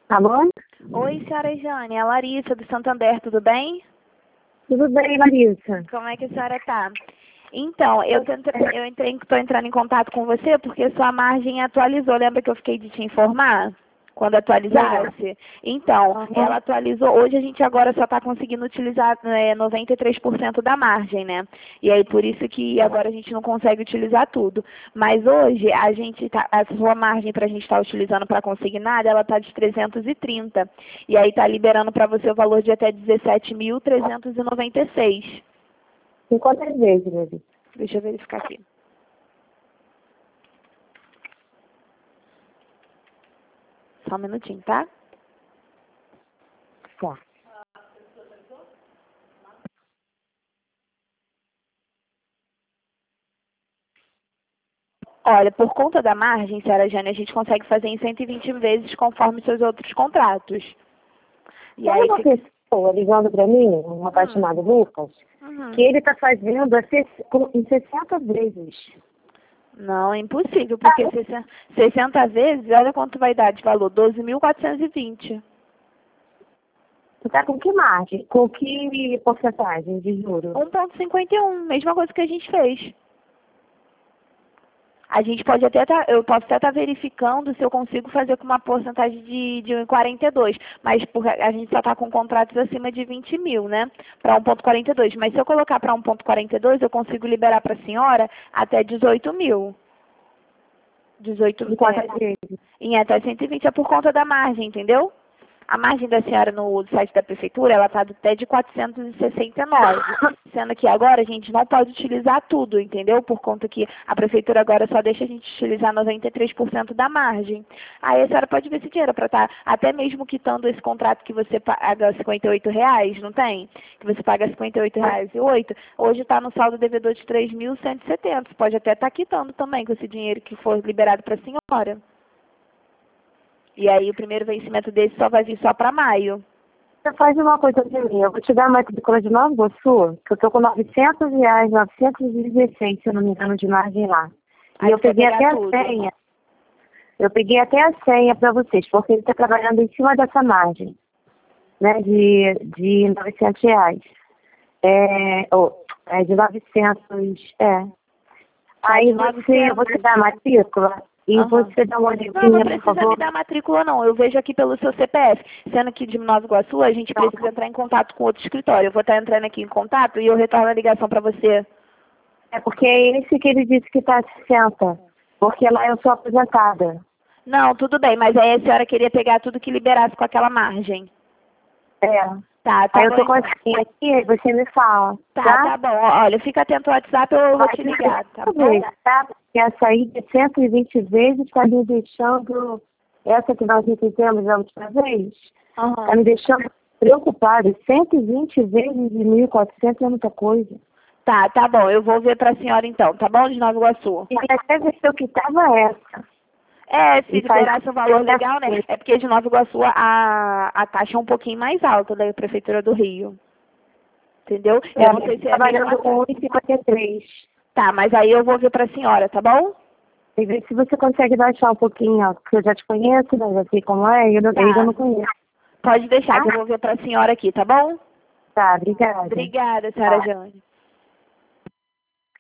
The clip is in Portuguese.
Alô? Oi, senhora Jane, é a Larissa do Santander, tudo bem? Tudo bem, Larissa? Como é que a senhora tá? Então, estou entrando em contato com você porque sua margem atualizou. Lembra que eu fiquei de te informar? Quando atualizasse? Então, ela atualizou. Hoje a gente agora só está conseguindo utilizar 93% da margem, né? E aí por isso que agora a gente não consegue utilizar tudo. Mas hoje a sua margem para a gente estar utilizando para consignada, ela está de 330. E aí está liberando para você o valor de até 17.396. Em quantas vezes, Larissa? Deixa eu verificar aqui. Só um minutinho, tá? Tá. Olha, por conta da margem, senhora Jane, a gente consegue fazer em 120 vezes conforme seus outros contratos. E Tem aí uma pessoa ligando para mim, um rapaz chamado Lucas, que ele está fazendo em 60 vezes. Não, é impossível, porque 60 vezes, olha quanto vai dar de valor, 12.420. Tu tá com que margem? Com que porcentagem de juros? 1,51, mesma coisa que a gente fez. A gente pode até eu posso até estar verificando se eu consigo fazer com uma porcentagem de 42, mas a gente só está com contratos acima de 20 mil, né? Para 1,42. Mas se eu colocar para 1,42, eu consigo liberar para a senhora até 18 mil. 18 De quantas vezes? em até 120 é por conta da margem, entendeu? A margem da senhora no site da prefeitura, ela está até de 469, sendo que agora a gente não pode utilizar tudo, entendeu? Por conta que a prefeitura agora só deixa a gente utilizar 93% da margem. Aí a senhora pode ver esse dinheiro para estar, até mesmo quitando esse contrato que você paga R$ 58, não tem? Que você paga R$ 58,08, hoje está no saldo devedor de 3.170. Você pode até estar quitando também com esse dinheiro que for liberado para a senhora. E aí o primeiro vencimento desse só vai vir só para maio. Você faz uma coisa pra mim, eu vou te dar uma matrícula de Nova Iguaçu, que eu tô com R$ 900, 916, se eu não me engano, de margem lá. Aí E eu você peguei vai até pegar a tudo. senha. Eu peguei até a senha para vocês, porque ele está trabalhando em cima dessa margem, né, de R$ 900. De 900, Aí eu vou te dar a matrícula e você dá uma Não, não olhadinha, por precisa favor. me dar matrícula, não. Eu vejo aqui pelo seu CPF. Sendo que de Nova Iguaçu, a gente precisa entrar em contato com outro escritório. Eu vou estar entrando aqui em contato e eu retorno a ligação para você. É porque é esse que ele disse que está 60, porque lá eu sou aposentada. Não, tudo bem, mas aí a senhora queria pegar tudo que liberasse com aquela margem. Tá Aí eu bom. tô com a senha aqui, aí você me fala, Tá bom. Olha, fica atento ao WhatsApp, eu vou te ligar, tá bom? Tá? Porque essa aí de 120 vezes está me deixando, essa que nós entendemos a última vez, está me deixando preocupada. 120 vezes de 1.400 é muita coisa. Tá bom. Eu vou ver para a senhora então, tá bom, de Nova Iguaçu? E até ver se eu quitava essa. Se liberasse um valor legal, né? É porque de Nova Iguaçu a taxa é um pouquinho mais alta da Prefeitura do Rio. Entendeu? Eu não sei se é trabalhando com 1,53. Tá, mas aí eu vou ver para a senhora, tá bom? E ver se você consegue baixar um pouquinho, ó, porque eu já te conheço, né? Já sei como é, e eu não conheço. Pode deixar que eu vou ver para a senhora aqui, tá bom? Tá, obrigada. Obrigada, senhora Jane.